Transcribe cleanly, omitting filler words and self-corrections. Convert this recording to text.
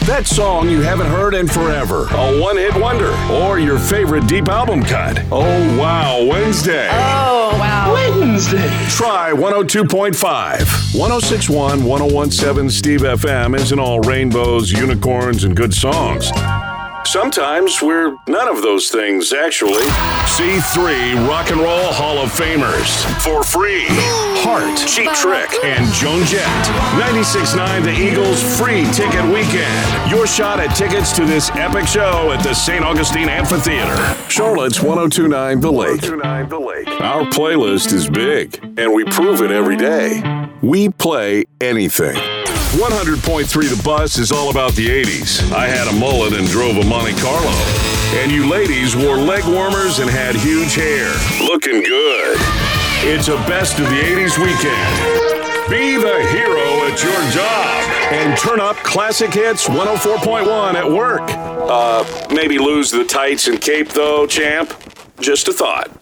That song you haven't heard in forever. A one-hit wonder. Or your favorite deep album cut. Oh, wow, Wednesday. Oh, wow. Wednesday. Try 102.5. 106.1, 101.7 Steve FM isn't all rainbows, unicorns, and good songs. Sometimes we're none of those things, actually. See 3 Rock and Roll Hall of Famers for free. Heart, Cheap Trick, and Joan Jett. 96.9 The Eagles free ticket weekend. Your shot at tickets to this epic show at the St. Augustine Amphitheater. Charlotte's 102.9 The Lake. Our playlist is big, and we prove it every day. We play anything. 100.3 The Bus is all about the 80s. I had a mullet and drove a Monte Carlo. And you ladies wore leg warmers and had huge hair. Looking good. It's a best of the 80s weekend. Be the hero at your job. And turn up classic hits 104.1 at work. Maybe lose the tights and cape though, champ? Just a thought.